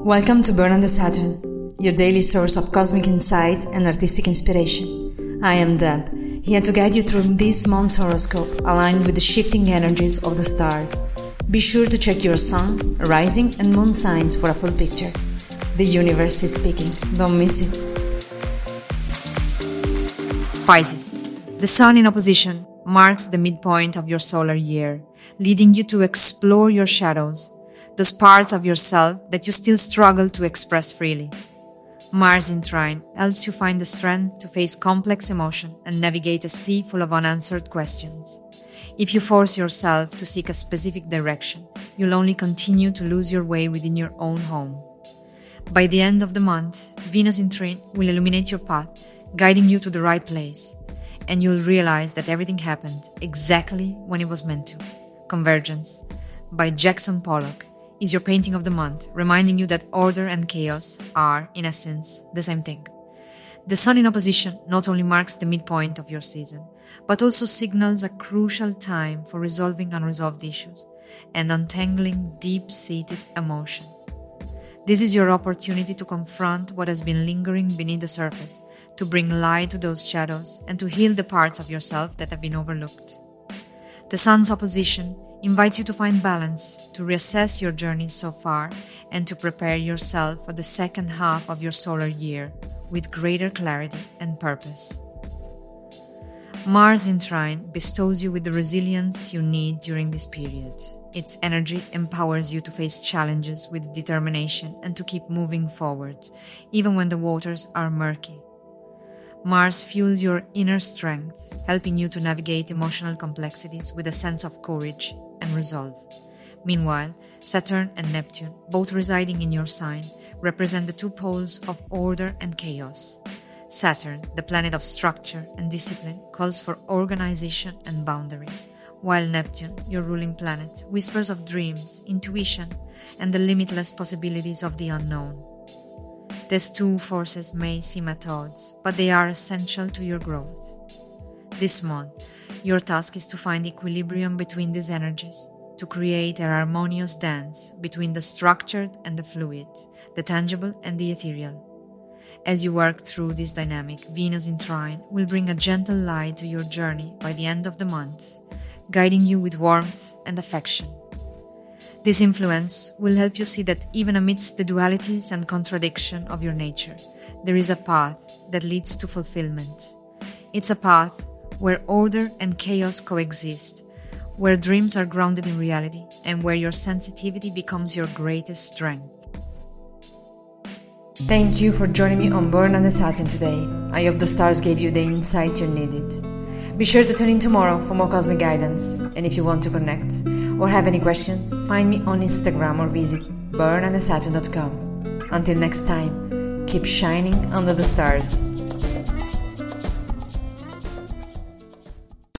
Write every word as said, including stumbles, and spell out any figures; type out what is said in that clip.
Welcome to Burn on the Saturn, your daily source of cosmic insight and artistic inspiration. I am Deb, here to guide you through this month's horoscope, aligned with the shifting energies of the stars. Be sure to check your sun, rising and moon signs for a full picture. The universe is speaking, don't miss it. Pisces. The Sun in opposition marks the midpoint of your solar year, leading you to explore your shadows, those parts of yourself that you still struggle to express freely. Mars in trine helps you find the strength to face complex emotion and navigate a sea full of unanswered questions. If you force yourself to seek a specific direction, you'll only continue to lose your way within your own home. By the end of the month, Venus in trine will illuminate your path, guiding you to the right place, and you'll realize that everything happened exactly when it was meant to. Convergence, by Jackson Pollock, is your painting of the month, reminding you that order and chaos are, in essence, the same thing. The Sun in opposition not only marks the midpoint of your season, but also signals a crucial time for resolving unresolved issues and untangling deep-seated emotion. This is your opportunity to confront what has been lingering beneath the surface, to bring light to those shadows, and to heal the parts of yourself that have been overlooked. The Sun's opposition invites you to find balance, to reassess your journey so far, and to prepare yourself for the second half of your solar year with greater clarity and purpose. Mars in trine bestows you with the resilience you need during this period. Its energy empowers you to face challenges with determination and to keep moving forward, even when the waters are murky. Mars fuels your inner strength, helping you to navigate emotional complexities with a sense of courage and resolve. Meanwhile, Saturn and Neptune, both residing in your sign, represent the two poles of order and chaos. Saturn, the planet of structure and discipline, calls for organization and boundaries, while Neptune, your ruling planet, whispers of dreams, intuition, and the limitless possibilities of the unknown. These two forces may seem at odds, but they are essential to your growth. This month, your task is to find equilibrium between these energies, to create a harmonious dance between the structured and the fluid, the tangible and the ethereal. As you work through this dynamic, Venus in trine will bring a gentle light to your journey by the end of the month, guiding you with warmth and affection. This influence will help you see that even amidst the dualities and contradiction of your nature, there is a path that leads to fulfillment. It's a path where order and chaos coexist, where dreams are grounded in reality, and where your sensitivity becomes your greatest strength. Thank you for joining me on Burn on the Saturn today. I hope the stars gave you the insight you needed. Be sure to tune in tomorrow for more cosmic guidance, and if you want to connect or have any questions, find me on Instagram or visit burn on the saturn dot com. Until next time, keep shining under the stars.